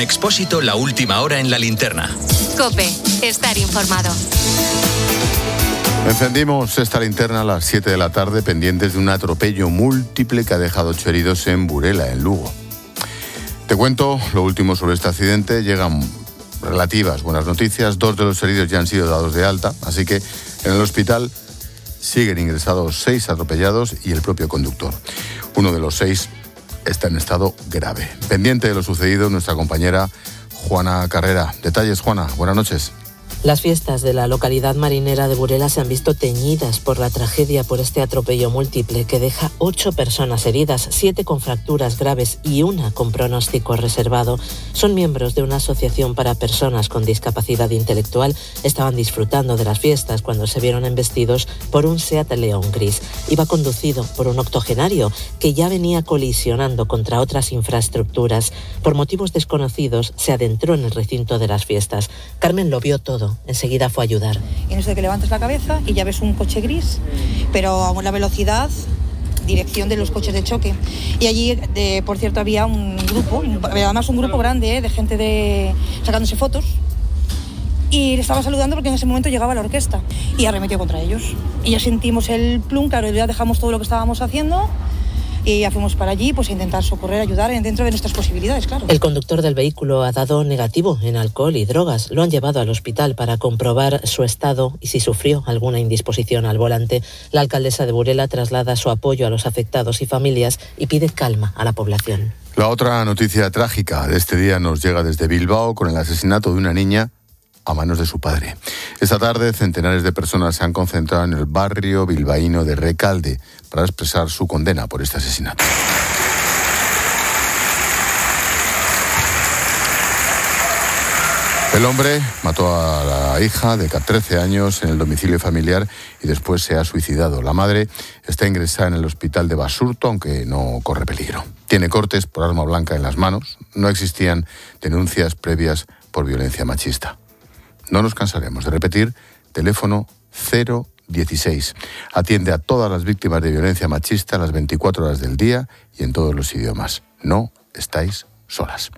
Con Expósito, la última hora en la linterna. COPE, estar informado. Encendimos esta linterna a las 7 de la tarde, pendientes de un atropello múltiple que ha dejado 8 heridos en Burela, en Lugo. Te cuento lo último sobre este accidente. Llegan relativas buenas noticias. 2 de los heridos ya han sido dados de alta, así que en el hospital siguen ingresados 6 atropellados y el propio conductor. Uno de los 6 está en estado grave. Pendiente de lo sucedido, nuestra compañera Juana Carrera. Detalles, Juana. Buenas noches. Las fiestas de la localidad marinera de Burela se han visto teñidas por la tragedia por este atropello múltiple que deja 8 personas heridas, 7 con fracturas graves y 1 con pronóstico reservado. Son miembros de una asociación para personas con discapacidad intelectual. Estaban disfrutando de las fiestas cuando se vieron embestidos por un Seat León gris. Iba conducido por un octogenario que ya venía colisionando contra otras infraestructuras. Por motivos desconocidos se adentró en el recinto de las fiestas. Carmen lo vio todo. Enseguida fue a ayudar. En eso de que levantas la cabeza y ya ves un coche gris, pero a la velocidad, dirección de los coches de choque. Y allí, por cierto, había un grupo, además un grupo grande de gente sacándose fotos. Y le estaba saludando porque en ese momento llegaba la orquesta y arremetió contra ellos. Y ya sentimos el plum, claro, ya dejamos todo lo que estábamos haciendo. Y ya fuimos para allí pues a intentar socorrer, ayudar dentro de nuestras posibilidades, claro. El conductor del vehículo ha dado negativo en alcohol y drogas. Lo han llevado al hospital para comprobar su estado y si sufrió alguna indisposición al volante. La alcaldesa de Burela traslada su apoyo a los afectados y familias y pide calma a la población. La otra noticia trágica de este día nos llega desde Bilbao con el asesinato de una niña a manos de su padre. Esta tarde, centenares de personas se han concentrado en el barrio bilbaíno de Recalde para expresar su condena por este asesinato. El hombre mató a la hija de 13 años en el domicilio familiar y después se ha suicidado. La madre está ingresada en el hospital de Basurto, aunque no corre peligro. Tiene cortes por arma blanca en las manos. No existían denuncias previas por violencia machista. No nos cansaremos de repetir, teléfono 016. Atiende a todas las víctimas de violencia machista a las 24 horas del día y en todos los idiomas. No estáis solas.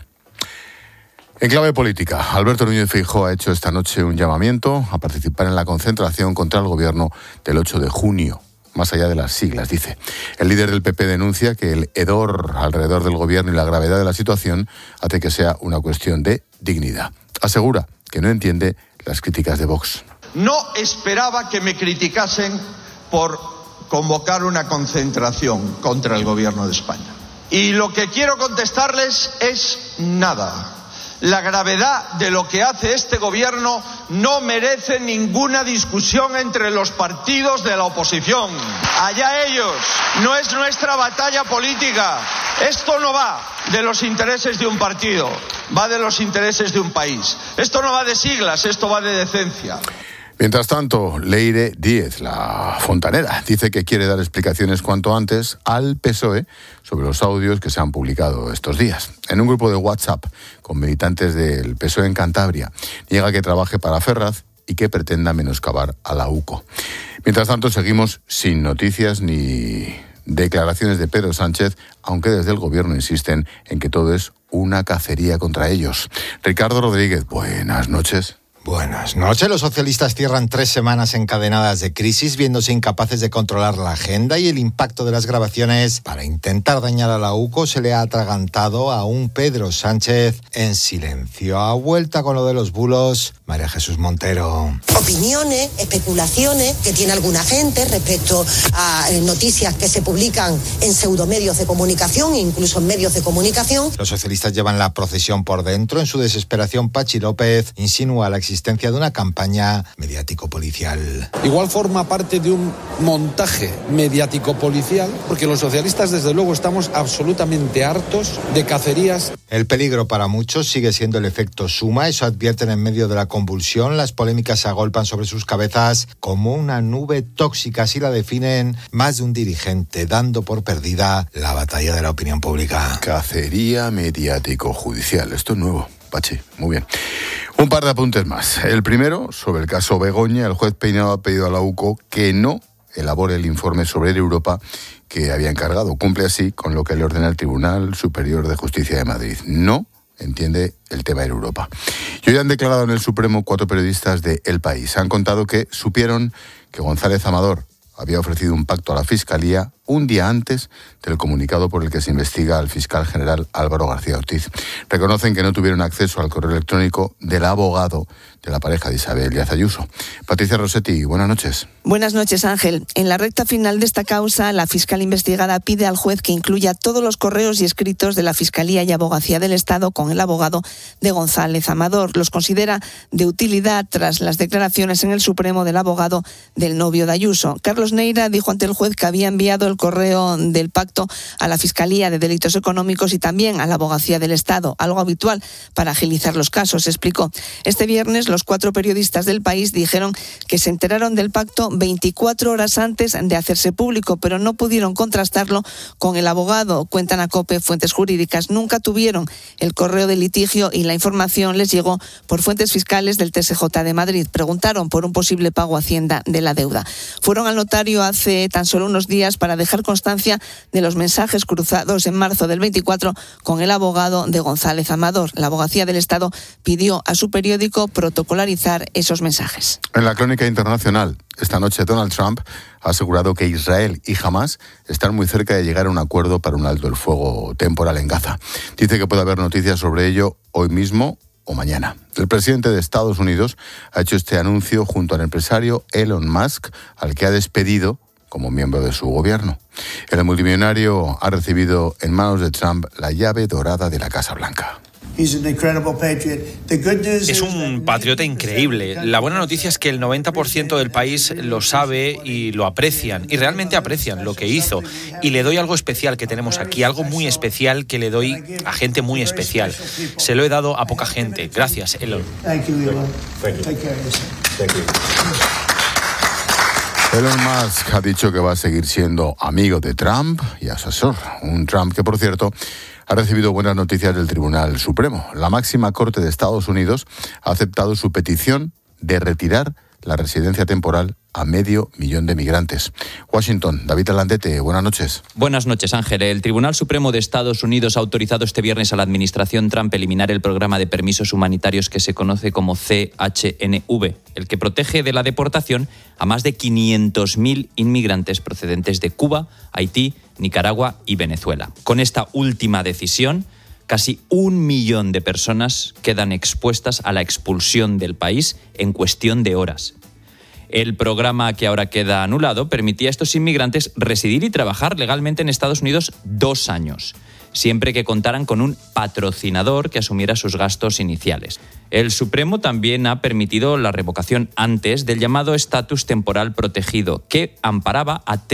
En clave política, Alberto Núñez Feijóo ha hecho esta noche un llamamiento a participar en la concentración contra el gobierno del 8 de junio. Más allá de las siglas, dice. El líder del PP denuncia que el hedor alrededor del gobierno y la gravedad de la situación hace que sea una cuestión de dignidad. Asegura que no entiende las críticas de Vox. No esperaba que me criticasen por convocar una concentración contra el gobierno de España. Y lo que quiero contestarles es nada. La gravedad de lo que hace este gobierno no merece ninguna discusión entre los partidos de la oposición. Allá ellos, no es nuestra batalla política. Esto no va de los intereses de un partido, va de los intereses de un país. Esto no va de siglas, esto va de decencia. Mientras tanto, Leire Díez, la fontanera, dice que quiere dar explicaciones cuanto antes al PSOE sobre los audios que se han publicado estos días. En un grupo de WhatsApp con militantes del PSOE en Cantabria, niega que trabaje para Ferraz y que pretenda menoscabar a la UCO. Mientras tanto, seguimos sin noticias ni declaraciones de Pedro Sánchez, aunque desde el gobierno insisten en que todo es una cacería contra ellos. Ricardo Rodríguez, buenas noches. Buenas noches. Los socialistas cierran 3 semanas encadenadas de crisis, viéndose incapaces de controlar la agenda y el impacto de las grabaciones. Para intentar dañar a la UCO se le ha atragantado a un Pedro Sánchez en silencio. A vuelta con lo de los bulos, María Jesús Montero. Opiniones, especulaciones que tiene alguna gente respecto a noticias que se publican en pseudomedios de comunicación e incluso en medios de comunicación. Los socialistas llevan la procesión por dentro. En su desesperación, Pachi López insinúa la existencia de una campaña mediático-policial. Igual forma parte de un montaje mediático-policial, porque los socialistas desde luego estamos absolutamente hartos de cacerías. El peligro para muchos sigue siendo el efecto suma, eso advierten en medio de la convulsión. Las polémicas se agolpan sobre sus cabezas como una nube tóxica, así la definen más de un dirigente, dando por perdida la batalla de la opinión pública. Cacería mediático-judicial, esto es nuevo. Pachi, muy bien. Un par de apuntes más. El primero, sobre el caso Begoña, el juez Peinado ha pedido a la UCO que no elabore el informe sobre Europa que había encargado. Cumple así con lo que le ordena el Tribunal Superior de Justicia de Madrid. No entiende el tema en Europa. Y hoy han declarado en el Supremo 4 periodistas de El País. Han contado que supieron que González Amador había ofrecido un pacto a la Fiscalía un día antes del comunicado por el que se investiga al fiscal general Álvaro García Ortiz. Reconocen que no tuvieron acceso al correo electrónico del abogado de la pareja de Isabel Díaz Ayuso. Patricia Rossetti, buenas noches. Buenas noches, Ángel. En la recta final de esta causa, la fiscal investigada pide al juez que incluya todos los correos y escritos de la Fiscalía y Abogacía del Estado con el abogado de González Amador. Los considera de utilidad tras las declaraciones en el Supremo del abogado del novio de Ayuso. Carlos Neira dijo ante el juez que había enviado el correo del pacto a la Fiscalía de Delitos Económicos y también a la Abogacía del Estado, algo habitual para agilizar los casos, explicó. Este viernes los 4 periodistas del País dijeron que se enteraron del pacto 24 horas antes de hacerse público, pero no pudieron contrastarlo con el abogado. Cuentan a COPE fuentes jurídicas. Nunca tuvieron el correo de litigio y la información les llegó por fuentes fiscales del TSJ de Madrid. Preguntaron por un posible pago a Hacienda de la deuda. Fueron al notario hace tan solo unos días para dejar constancia de los mensajes cruzados en marzo del 24 con el abogado de González Amador. La Abogacía del Estado pidió a su periódico protocolarizar esos mensajes. En la crónica internacional, esta noche Donald Trump ha asegurado que Israel y Hamás están muy cerca de llegar a un acuerdo para un alto el fuego temporal en Gaza. Dice que puede haber noticias sobre ello hoy mismo o mañana. El presidente de Estados Unidos ha hecho este anuncio junto al empresario Elon Musk, al que ha despedido como miembro de su gobierno. El multimillonario ha recibido en manos de Trump la llave dorada de la Casa Blanca. Es un patriota increíble. La buena noticia es que el 90% del país lo sabe y lo aprecian, y realmente aprecian lo que hizo. Y le doy algo especial que tenemos aquí, algo muy especial que le doy a gente muy especial. Se lo he dado a poca gente. Gracias, Elon. Elon Musk ha dicho que va a seguir siendo amigo de Trump y asesor. Un Trump que, por cierto, ha recibido buenas noticias del Tribunal Supremo. La máxima corte de Estados Unidos ha aceptado su petición de retirar la residencia temporal a 500.000 de migrantes. Washington, David Alandete, buenas noches. Buenas noches, Ángel. El Tribunal Supremo de Estados Unidos ha autorizado este viernes a la administración Trump eliminar el programa de permisos humanitarios que se conoce como CHNV, el que protege de la deportación a más de 500.000 inmigrantes procedentes de Cuba, Haití, Nicaragua y Venezuela. Con esta última decisión, casi 1 millón de personas quedan expuestas a la expulsión del país en cuestión de horas. El programa que ahora queda anulado permitía a estos inmigrantes residir y trabajar legalmente en Estados Unidos 2 años, siempre que contaran con un patrocinador que asumiera sus gastos iniciales. El Supremo también ha permitido la revocación antes del llamado estatus temporal protegido, que amparaba a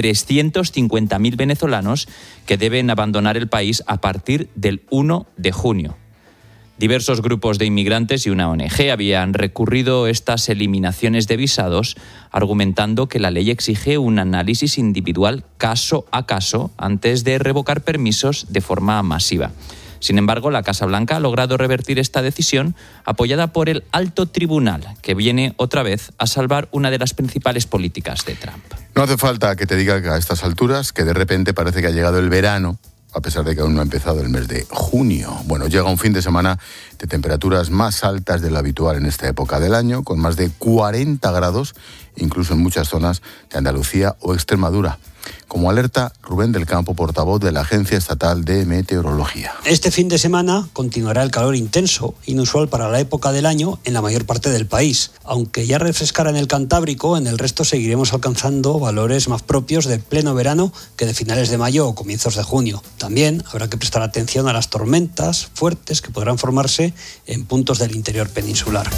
350.000 venezolanos que deben abandonar el país a partir del 1 de junio. Diversos grupos de inmigrantes y una ONG habían recurrido estas eliminaciones de visados, argumentando que la ley exige un análisis individual caso a caso antes de revocar permisos de forma masiva. Sin embargo, la Casa Blanca ha logrado revertir esta decisión, apoyada por el Alto Tribunal, que viene otra vez a salvar una de las principales políticas de Trump. No hace falta que te diga que a estas alturas que de repente parece que ha llegado el verano, a pesar de que aún no ha empezado el mes de junio. Bueno, llega un fin de semana de temperaturas más altas de lo habitual en esta época del año, con más de 40 grados, incluso en muchas zonas de Andalucía o Extremadura. Como alerta Rubén del Campo, portavoz de la Agencia Estatal de Meteorología. Este fin de semana continuará el calor intenso, inusual para la época del año en la mayor parte del país. Aunque ya refrescará en el Cantábrico, en el resto seguiremos alcanzando valores más propios de pleno verano que de finales de mayo o comienzos de junio. También habrá que prestar atención a las tormentas fuertes que podrán formarse en puntos del interior peninsular.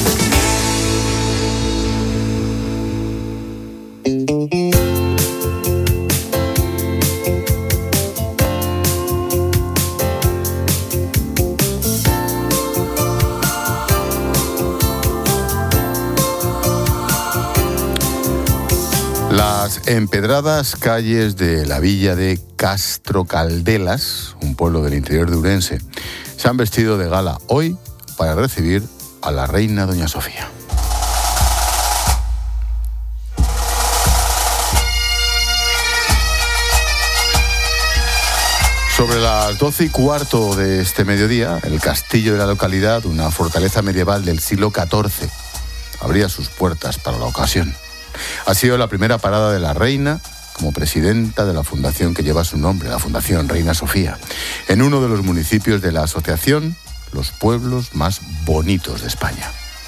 Las empedradas calles de la villa de Castro Caldelas, un pueblo del interior de Ourense, se han vestido de gala hoy para recibir a la reina doña Sofía. Sobre las 12:15 de este mediodía, el castillo de la localidad, una fortaleza medieval del siglo XIV, abría sus puertas para la ocasión. Ha sido la primera parada de la reina como presidenta de la fundación que lleva su nombre, la Fundación Reina Sofía, en uno de los municipios de la asociación Los Pueblos Más Bonitos de España.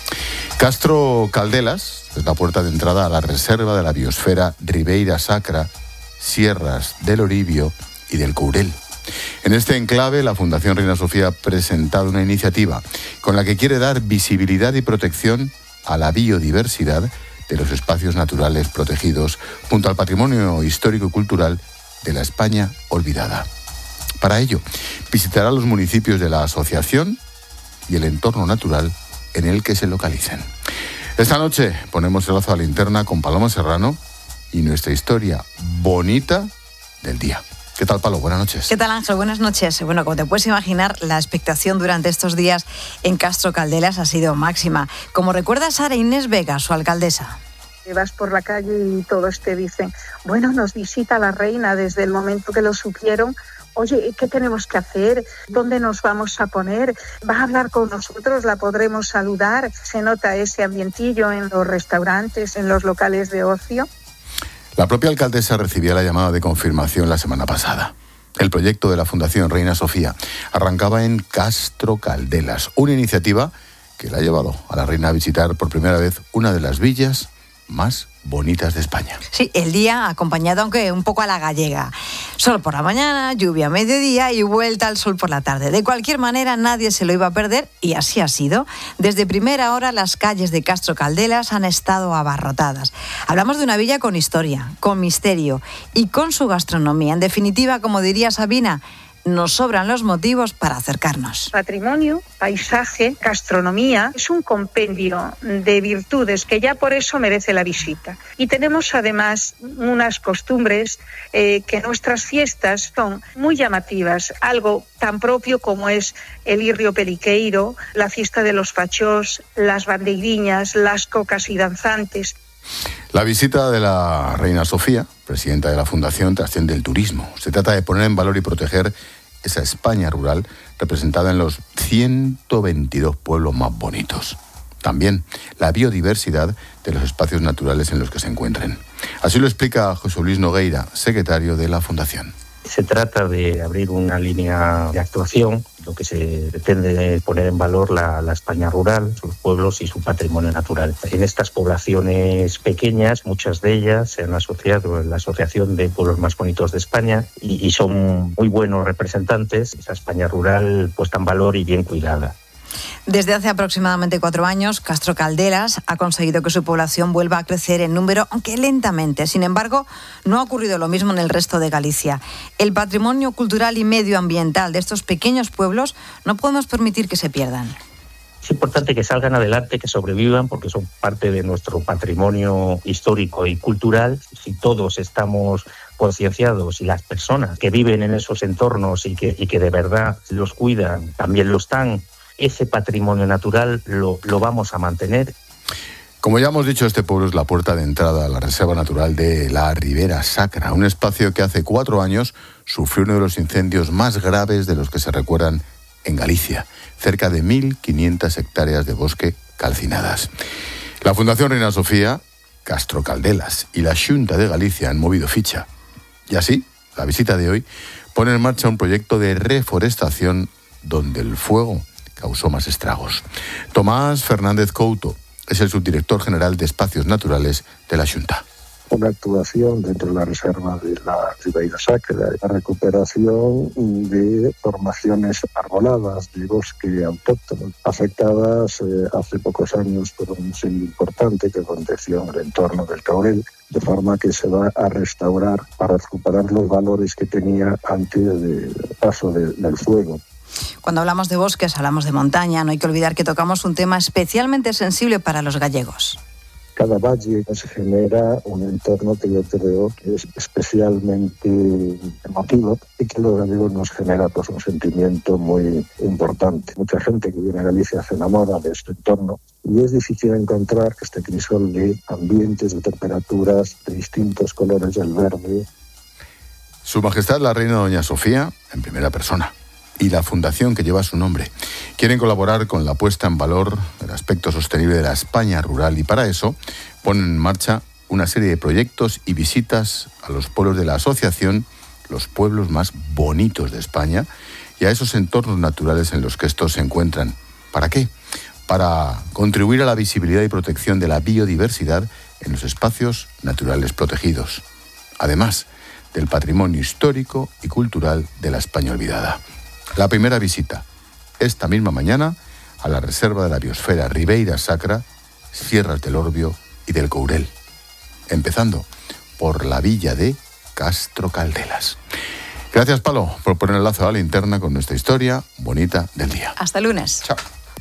Castro Caldelas es la puerta de entrada a la reserva de la biosfera Ribeira Sacra, Sierras del Oribio y del Courel. En este enclave, la Fundación Reina Sofía ha presentado una iniciativa con la que quiere dar visibilidad y protección a la biodiversidad de los espacios naturales protegidos junto al patrimonio histórico y cultural de la España olvidada. Para ello, visitará los municipios de la asociación y el entorno natural en el que se localicen. Esta noche ponemos el lazo a la linterna con Paloma Serrano y nuestra historia bonita del día. ¿Qué tal, Palo? Buenas noches. ¿Qué tal, Ángel? Buenas noches. Bueno, como te puedes imaginar, la expectación durante estos días en Castro Caldelas ha sido máxima. Como recuerda Sara Inés Vega, su alcaldesa. Vas por la calle y todos te dicen, bueno, nos visita la reina desde el momento que lo supieron. Oye, ¿qué tenemos que hacer? ¿Dónde nos vamos a poner? ¿Va a hablar con nosotros? ¿La podremos saludar? ¿Se nota ese ambientillo en los restaurantes, en los locales de ocio? La propia alcaldesa recibía la llamada de confirmación la semana pasada. El proyecto de la Fundación Reina Sofía arrancaba en Castro Caldelas, una iniciativa que la ha llevado a la reina a visitar por primera vez una de las villas más bonitas de España. Sí, el día acompañado, aunque un poco a la gallega. Sol por la mañana, lluvia a mediodía y vuelta al sol por la tarde. De cualquier manera, nadie se lo iba a perder y así ha sido. Desde primera hora, las calles de Castro Caldelas han estado abarrotadas. Hablamos de una villa con historia, con misterio y con su gastronomía. En definitiva, como diría Sabina, nos sobran los motivos para acercarnos. Patrimonio, paisaje, gastronomía, es un compendio de virtudes que ya por eso merece la visita. Y tenemos además unas costumbres que nuestras fiestas son muy llamativas, algo tan propio como es el Irrio Periqueiro, la fiesta de los fachós, las bandeiriñas, las cocas y danzantes. La visita de la reina Sofía, presidenta de la Fundación, trasciende el turismo. Se trata de poner en valor y proteger esa España rural representada en los 122 pueblos más bonitos. También la biodiversidad de los espacios naturales en los que se encuentren. Así lo explica José Luis Nogueira, secretario de la Fundación. Se trata de abrir una línea de actuación, lo que se pretende poner en valor la España rural, sus pueblos y su patrimonio natural. En estas poblaciones pequeñas, muchas de ellas se han asociado en la Asociación de Pueblos Más Bonitos de España y son muy buenos representantes. Esa España rural puesta en valor y bien cuidada. Desde hace aproximadamente 4 años, Castro Caldelas ha conseguido que su población vuelva a crecer en número, aunque lentamente. Sin embargo, no ha ocurrido lo mismo en el resto de Galicia. El patrimonio cultural y medioambiental de estos pequeños pueblos no podemos permitir que se pierdan. Es importante que salgan adelante, que sobrevivan, porque son parte de nuestro patrimonio histórico y cultural. Si todos estamos concienciados y las personas que viven en esos entornos y que de verdad los cuidan, también lo están, ese patrimonio natural lo vamos a mantener. Como ya hemos dicho, este pueblo es la puerta de entrada a la Reserva Natural de la Ribera Sacra, un espacio que hace 4 años sufrió uno de los incendios más graves de los que se recuerdan en Galicia, cerca de 1.500 hectáreas de bosque calcinadas. La Fundación Reina Sofía, Castro Caldelas y la Xunta de Galicia han movido ficha. Y así, la visita de hoy pone en marcha un proyecto de reforestación donde el fuego causó más estragos. Tomás Fernández Couto es el subdirector general de Espacios Naturales de la Xunta. Una actuación dentro de la reserva de la Ribeira Sacra, la recuperación de formaciones arboladas de bosque autóctono afectadas hace pocos años por un incendio importante que aconteció en el entorno del Courel, de forma que se va a restaurar para recuperar los valores que tenía antes del paso del fuego. Cuando hablamos de bosques, hablamos de montaña. No hay que olvidar que tocamos un tema especialmente sensible para los gallegos. Cada valle nos genera un entorno que yo creo que es especialmente emotivo y que los gallegos nos genera pues un sentimiento muy importante. Mucha gente que viene a Galicia se enamora de este entorno y es difícil encontrar este crisol de ambientes, de temperaturas, de distintos colores del verde. Su Majestad la Reina Doña Sofía, en primera persona, y la fundación que lleva su nombre quieren colaborar con la puesta en valor del aspecto sostenible de la España rural, y para eso ponen en marcha una serie de proyectos y visitas a los pueblos de la asociación, los pueblos más bonitos de España, y a esos entornos naturales en los que estos se encuentran. ¿Para qué? Para contribuir a la visibilidad y protección de la biodiversidad en los espacios naturales protegidos, además del patrimonio histórico y cultural de la España olvidada. La primera visita, esta misma mañana, a la Reserva de la Biosfera Ribeira Sacra, Sierras del Orbio y del Courel, empezando por la villa de Castro Caldelas. Gracias, Palo, por poner el lazo a la linterna con nuestra historia bonita del día. Hasta lunes. Chao.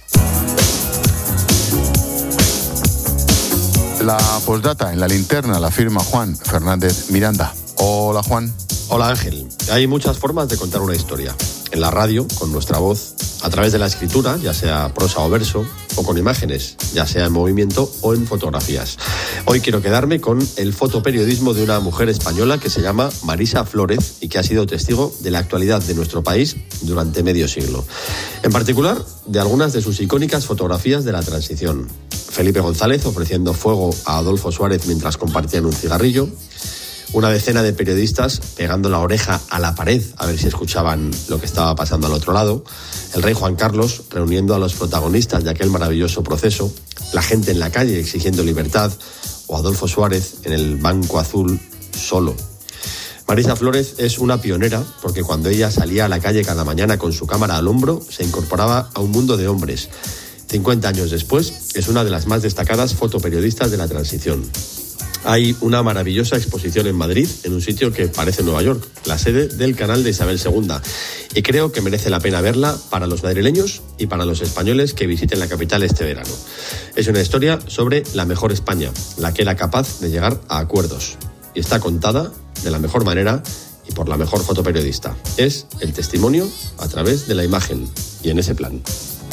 La postdata en la linterna la firma Juan Fernández Miranda. Hola, Juan. Hola, Ángel. Hay muchas formas de contar una historia. En la radio, con nuestra voz, a través de la escritura, ya sea prosa o verso, o con imágenes, ya sea en movimiento o en fotografías. Hoy quiero quedarme con el fotoperiodismo de una mujer española que se llama Marisa Flórez y que ha sido testigo de la actualidad de nuestro país durante medio siglo. En particular, de algunas de sus icónicas fotografías de la transición. Felipe González ofreciendo fuego a Adolfo Suárez mientras compartían un cigarrillo. Una decena de periodistas pegando la oreja a la pared a ver si escuchaban lo que estaba pasando al otro lado. El rey Juan Carlos reuniendo a los protagonistas de aquel maravilloso proceso. La gente en la calle exigiendo libertad. O Adolfo Suárez en el banco azul solo. Marisa Flórez es una pionera porque cuando ella salía a la calle cada mañana con su cámara al hombro se incorporaba a un mundo de hombres. 50 años después es una de las más destacadas fotoperiodistas de la transición. Hay una maravillosa exposición en Madrid, en un sitio que parece Nueva York, la sede del canal de Isabel II. Y creo que merece la pena verla para los madrileños y para los españoles que visiten la capital este verano. Es una historia sobre la mejor España, la que era capaz de llegar a acuerdos. Y está contada de la mejor manera y por la mejor fotoperiodista. Es el testimonio a través de la imagen y en ese plan.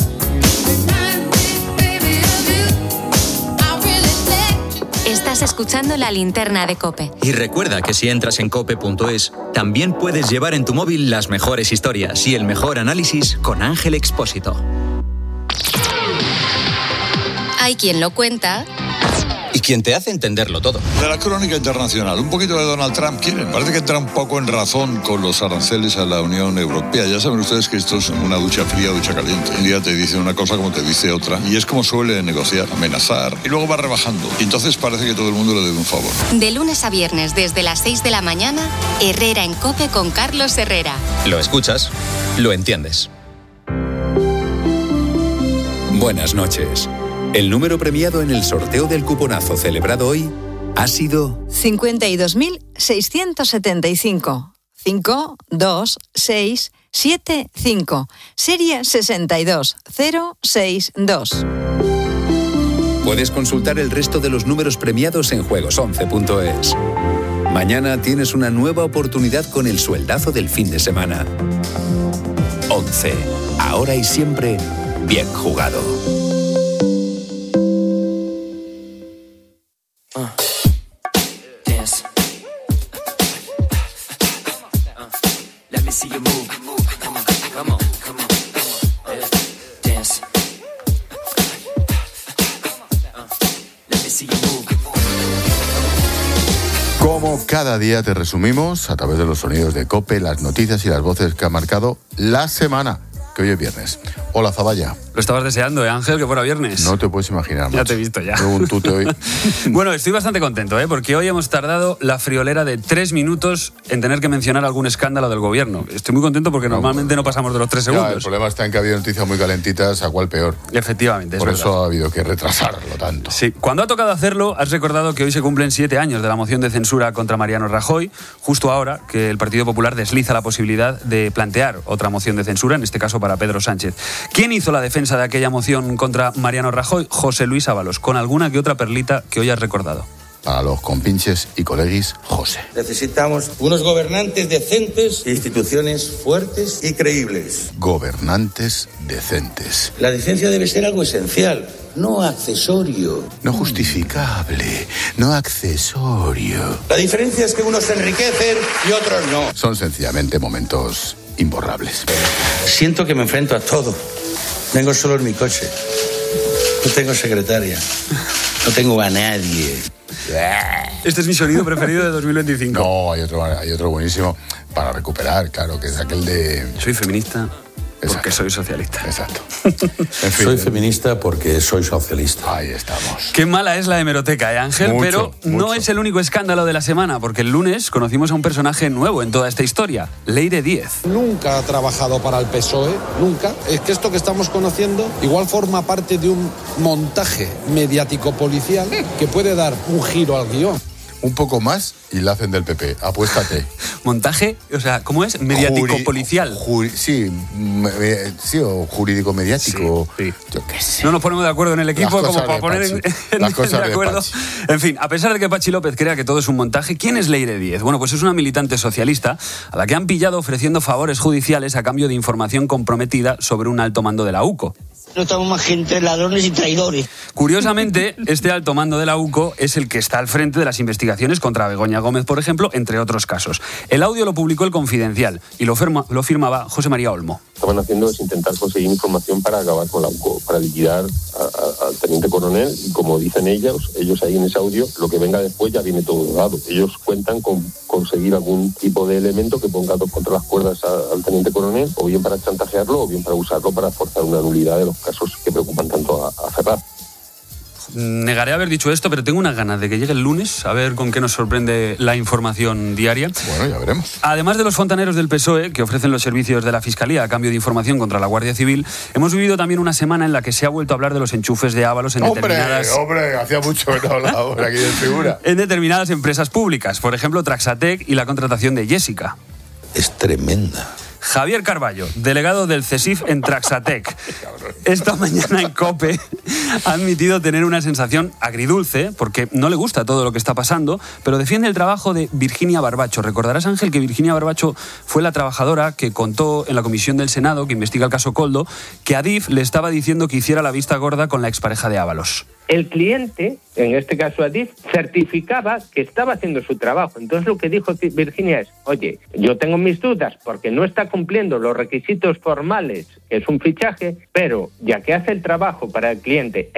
Estás escuchando La Linterna de COPE. Y recuerda que si entras en cope.es, también puedes llevar en tu móvil las mejores historias y el mejor análisis con Ángel Expósito. Hay quien lo cuenta Y quien te hace entenderlo todo. De la crónica internacional, un poquito de Donald Trump quieren. Parece que entra un poco en razón con los aranceles a la Unión Europea. Ya saben ustedes que esto es una ducha fría, ducha caliente. Un día te dice una cosa como te dice otra. Y es como suele negociar, amenazar. Y luego va rebajando. Y entonces parece que todo el mundo le debe un favor. De lunes a viernes desde las 6 de la mañana, Herrera en COPE con Carlos Herrera. Lo escuchas, lo entiendes. Buenas noches. El número premiado en el sorteo del cuponazo celebrado hoy ha sido 52.675. 52675. Serie 62062. Puedes consultar el resto de los números premiados en juegos11.es. Mañana tienes una nueva oportunidad con el sueldazo del fin de semana. 11. Ahora y siempre, bien jugado. Como cada día te resumimos, a través de los sonidos de COPE, las noticias y las voces que ha marcado la semana, que hoy es viernes. Hola, Zavalla. Lo estabas deseando, Ángel, que fuera viernes. No te puedes imaginar, macho. Ya te he visto, ya. Un tute hoy. Bueno, estoy bastante contento, porque hoy hemos tardado la friolera de 3 minutos en tener que mencionar algún escándalo del gobierno. Estoy muy contento porque normalmente no pasamos de los 3 segundos. Ya, el problema está en que ha habido noticias muy calentitas, a cuál peor. Efectivamente, Por eso ha habido que retrasarlo tanto. Sí, cuando ha tocado hacerlo, has recordado que hoy se cumplen 7 años de la moción de censura contra Mariano Rajoy, justo ahora que el Partido Popular desliza la posibilidad de plantear otra moción de censura, en este caso para Pedro Sánchez. ¿Quién hizo la defensa de aquella moción contra Mariano Rajoy? José Luis Ábalos, con alguna que otra perlita que hoy has recordado. para los compinches y coleguis José. Necesitamos unos gobernantes decentes e instituciones fuertes y creíbles. Gobernantes decentes. La decencia debe ser algo esencial, no accesorio. No justificable, no accesorio. La diferencia es que unos se enriquecen y otros no. Son sencillamente momentos imborrables. Siento que me enfrento a todo. Vengo solo en mi coche. No tengo secretaria. No tengo a nadie. Este es mi sonido preferido de 2025. No, hay otro buenísimo para recuperar, claro, que es aquel de... Soy feminista porque soy socialista. Exacto. En fin, soy feminista porque soy socialista. Ahí estamos. Qué mala es la hemeroteca, Ángel, Mucho, pero no mucho. es el único escándalo de la semana, porque el lunes conocimos a un personaje nuevo en toda esta historia, Leire Díez. Nunca ha trabajado para el PSOE, nunca. Es que esto que estamos conociendo igual forma parte de un montaje mediático-policial que puede dar un giro al guión. Un poco más y la hacen del PP. Apuéstate. ¿Montaje? O sea, ¿cómo es? ¿Mediático-policial? Sí, o jurídico-mediático. Sí. Yo qué sé. No nos ponemos de acuerdo en el equipo como para poner de acuerdo. En fin, a pesar de que Pachi López crea que todo es un montaje, ¿quién es Leire Díez? Bueno, pues es una militante socialista a la que han pillado ofreciendo favores judiciales a cambio de información comprometida sobre un alto mando de la UCO. No estamos más gente ladrones y traidores. Curiosamente, este alto mando de la UCO es el que está al frente de las investigaciones contra Begoña Gómez, por ejemplo, entre otros casos. El audio lo publicó El Confidencial y lo firmaba José María Olmo. Lo que van haciendo es intentar conseguir información para acabar con la UCO, para liquidar al teniente coronel, y como dicen ellos ahí en ese audio, lo que venga después ya viene todo dado. Ellos cuentan con conseguir algún tipo de elemento que ponga contra las cuerdas al teniente coronel, o bien para chantajearlo, o bien para usarlo para forzar una nulidad de los casos que preocupan tanto a Ferraz. Negaré haber dicho esto, pero tengo unas ganas de que llegue el lunes a ver con qué nos sorprende la información diaria. Bueno, ya veremos. Además de los fontaneros del PSOE, que ofrecen los servicios de la Fiscalía a cambio de información contra la Guardia Civil, hemos vivido también una semana en la que se ha vuelto a hablar de los enchufes de Ábalos en determinadas... Hombre, hacía mucho que no hablaba por aquí de figura. En determinadas empresas públicas, por ejemplo, Traxatec y la contratación de Jessica. Es tremenda. Javier Carballo, delegado del CESIF en Traxatec, esta mañana en COPE ha admitido tener una sensación agridulce porque no le gusta todo lo que está pasando, pero defiende el trabajo de Virginia Barbacho. Recordarás, Ángel, que Virginia Barbacho fue la trabajadora que contó en la comisión del Senado que investiga el caso Koldo que Adif le estaba diciendo que hiciera la vista gorda con la expareja de Ábalos. El cliente, en este caso Adif, certificaba que estaba haciendo su trabajo. Entonces lo que dijo Virginia es, oye, yo tengo mis dudas porque no está cumpliendo los requisitos formales, que es un fichaje, pero ya que hace el trabajo para el cliente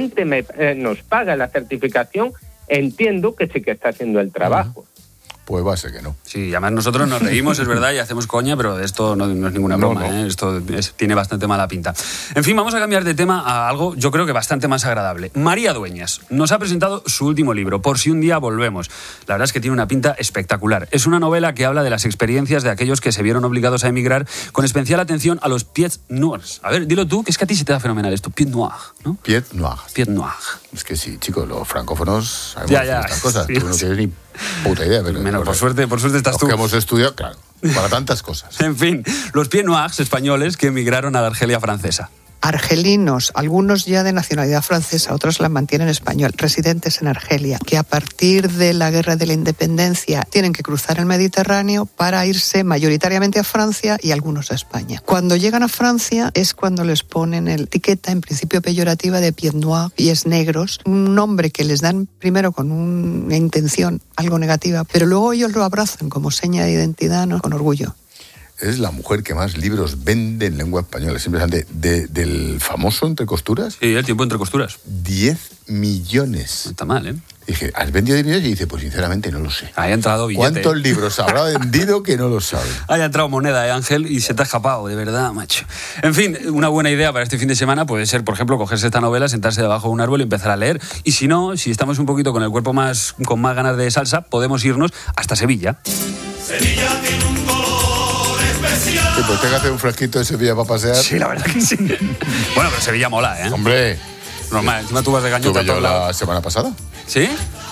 nos paga la certificación, entiendo que sí que está haciendo el trabajo. Pues va a ser que no. Sí, además nosotros nos reímos, es verdad, y hacemos coña, pero esto no es ninguna broma, no. Esto tiene bastante mala pinta. En fin, vamos a cambiar de tema a algo, yo creo que bastante más agradable. María Dueñas nos ha presentado su último libro, Por si un día volvemos. La verdad es que tiene una pinta espectacular. Es una novela que habla de las experiencias de aquellos que se vieron obligados a emigrar, con especial atención a los pieds noirs. A ver, dilo tú, que es que a ti se te da fenomenal esto, pied noir, ¿no? Pied noir. Pied noir. Es que sí, chicos, los francófonos sabemos ya, estas cosas. Sí, Tú no tienes ni puta idea. Pero por suerte estás tú. Los que hemos estudiado, claro, para tantas cosas. En fin, los pieds noirs españoles que emigraron a la Argelia francesa. Argelinos, algunos ya de nacionalidad francesa, otros la mantienen español, residentes en Argelia, que a partir de la Guerra de la Independencia tienen que cruzar el Mediterráneo para irse mayoritariamente a Francia y algunos a España. Cuando llegan a Francia es cuando les ponen la etiqueta, en principio peyorativa, de pied noir, pies negros, un nombre que les dan primero con una intención algo negativa, pero luego ellos lo abrazan como seña de identidad, ¿no? Con orgullo. Es la mujer que más libros vende en lengua española. Simplemente del famoso Entre Costuras. Sí, El tiempo entre costuras. 10 millones. No está mal, ¿eh? Dije, ¿has vendido 10 millones? Y dice, pues sinceramente no lo sé. Ha entrado billete. ¿Cuántos libros habrá vendido que no lo sabe? Ha entrado moneda, Ángel, y se te ha escapado, de verdad, macho. En fin, una buena idea para este fin de semana puede ser, por ejemplo, cogerse esta novela, sentarse debajo de un árbol y empezar a leer. Y si no, si estamos un poquito con el cuerpo con más ganas de salsa, podemos irnos hasta Sevilla. Sevilla tiene un color especial. Sí, pues tenga que hacer un fresquito de Sevilla para pasear. Sí, la verdad que sí. Bueno, pero Sevilla mola, ¿eh? Hombre. Normal, encima tú vas de gañota. Tuve yo la semana pasada. ¿Sí?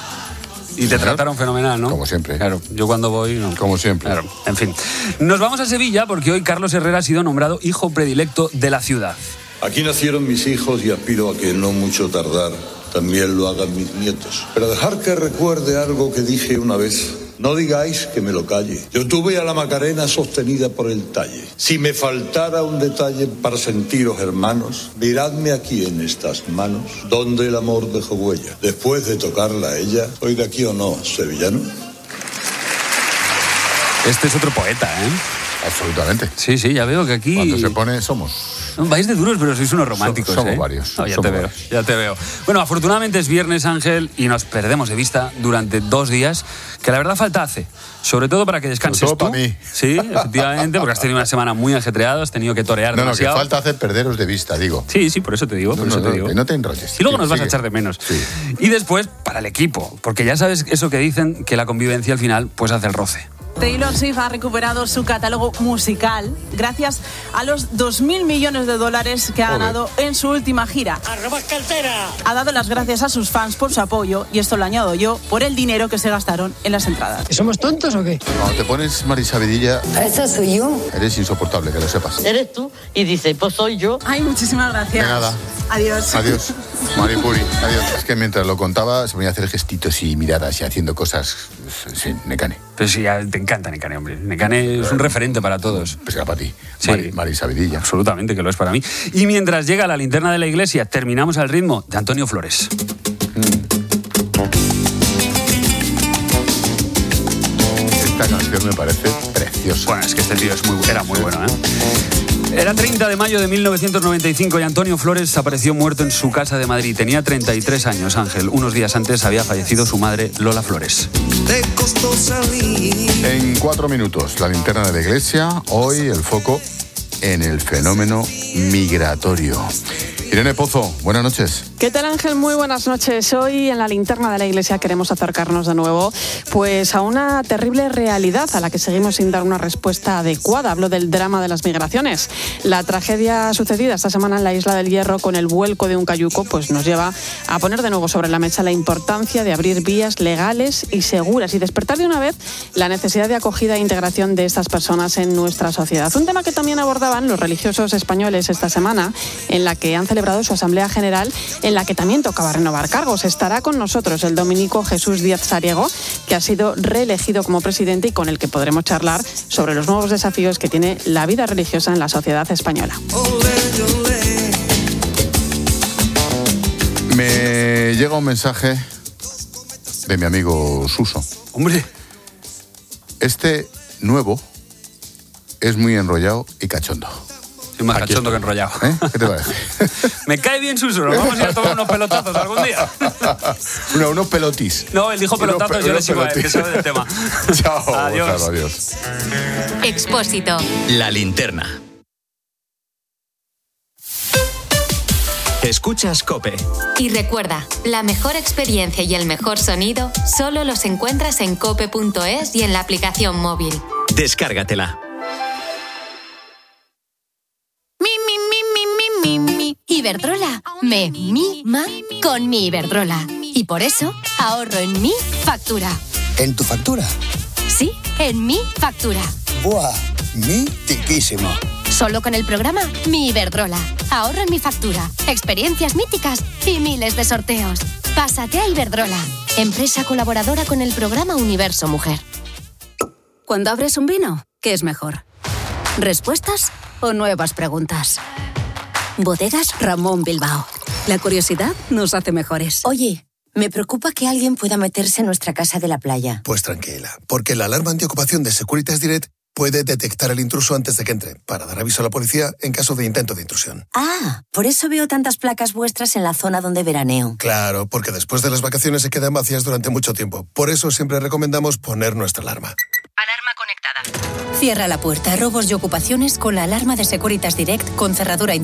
Y te trataron fenomenal, ¿no? Como siempre. Claro, yo cuando voy, no. Como siempre. Claro, en fin. Nos vamos a Sevilla porque hoy Carlos Herrera ha sido nombrado hijo predilecto de la ciudad. Aquí nacieron mis hijos y aspiro a que no mucho tardar también lo hagan mis nietos. Pero dejar que recuerde algo que dije una vez. No digáis que me lo calle. Yo tuve a la Macarena sostenida por el talle. Si me faltara un detalle para sentiros hermanos, miradme aquí en estas manos, donde el amor dejó huella. Después de tocarla a ella, ¿soy de aquí o no, sevillano? Este es otro poeta, ¿eh? Absolutamente. Sí, ya veo que aquí... Cuando se pone, somos... Vais de duros, pero sois unos románticos, somos ¿eh? varios. No, ya somos te veo, varios. ya te veo. Bueno, afortunadamente es viernes, Ángel, y nos perdemos de vista durante 2 días, que la verdad falta hace. Sobre todo para que descanses Sobre todo tú. para mí. Sí, efectivamente, porque has tenido una semana muy ajetreada, has tenido que torear demasiado. Que falta hacer perderos de vista, digo. Sí, por eso te digo. No te enrolles. Y luego nos vas a echar de menos. Sí. Y después, para el equipo, porque ya sabes eso que dicen, que la convivencia al final pues hace el roce. Taylor Swift ha recuperado su catálogo musical gracias a los 2.000 millones de dólares que ha ganado en su última gira. ¡Arroba cartera! Ha dado las gracias a sus fans por su apoyo, y esto lo añado yo, por el dinero que se gastaron en las entradas. ¿Somos tontos o qué? Cuando te pones Marisabidilla... Esa soy yo. Eres insoportable, que lo sepas. Eres tú y dice, pues soy yo. Ay, muchísimas gracias. De nada. Adiós. Adiós. Maripuri, adiós. Es que mientras lo contaba se ponía a hacer gestitos y miradas y haciendo cosas... Sí, Nekane. Pero sí, te encanta Nekane, hombre. Nekane es un referente para todos. Pues era para ti. Sí. Marisabidilla. Absolutamente, que lo es para mí. Y mientras llega la linterna de la iglesia, terminamos al ritmo de Antonio Flores. Esta canción me parece preciosa. Bueno, es que este tío era muy bueno, ¿eh? Era 30 de mayo de 1995 y Antonio Flores apareció muerto en su casa de Madrid. Tenía 33 años, Ángel. Unos días antes había fallecido su madre, Lola Flores. En 4 minutos, la linterna de la iglesia. Hoy el foco en el fenómeno migratorio. Irene Pozo, buenas noches. ¿Qué tal, Ángel? Muy buenas noches. Hoy en la linterna de la iglesia queremos acercarnos de nuevo pues a una terrible realidad a la que seguimos sin dar una respuesta adecuada. Hablo del drama de las migraciones. La tragedia sucedida esta semana en la Isla del Hierro con el vuelco de un cayuco pues nos lleva a poner de nuevo sobre la mesa la importancia de abrir vías legales y seguras y despertar de una vez la necesidad de acogida e integración de estas personas en nuestra sociedad. Un tema que también abordaban los religiosos españoles esta semana, en la que han celebrado su Asamblea General, en la que también tocaba renovar cargos. Estará con nosotros el dominico Jesús Díaz Sariego, que ha sido reelegido como presidente y con el que podremos charlar sobre los nuevos desafíos que tiene la vida religiosa en la sociedad española. Me llega un mensaje de mi amigo Suso. Hombre. Este nuevo es muy enrollado y cachondo. Es más cachondo que enrollado. ¿Eh? ¿Qué te parece? Me cae bien Suso, nos vamos a ir a tomar unos pelotazos algún día. Unos pelotis. No, él dijo pelotazos, yo le sigo a él, que sabe del tema. Chao. Adiós. Chao, adiós. Expósito. La linterna. Escuchas COPE. Y recuerda, la mejor experiencia y el mejor sonido solo los encuentras en cope.es y en la aplicación móvil. Descárgatela. Iberdrola me mima con mi Iberdrola. Y por eso ahorro en mi factura. ¿En tu factura? Sí, en mi factura. ¡Buah! ¡Mitiquísimo! Solo con el programa Mi Iberdrola. Ahorro en mi factura, experiencias míticas y miles de sorteos. Pásate a Iberdrola, empresa colaboradora con el programa Universo Mujer. Cuando abres un vino, ¿qué es mejor? ¿Respuestas o nuevas preguntas? Bodegas Ramón Bilbao. La curiosidad nos hace mejores. Oye, me preocupa que alguien pueda meterse en nuestra casa de la playa. Pues tranquila, porque la alarma antiocupación de Securitas Direct puede detectar el intruso antes de que entre, para dar aviso a la policía en caso de intento de intrusión. Ah, por eso veo tantas placas vuestras en la zona donde veraneo. Claro, porque después de las vacaciones se quedan vacías durante mucho tiempo. Por eso siempre recomendamos poner nuestra alarma. Alarma conectada. Cierra la puerta a robos y ocupaciones con la alarma de Securitas Direct con cerradura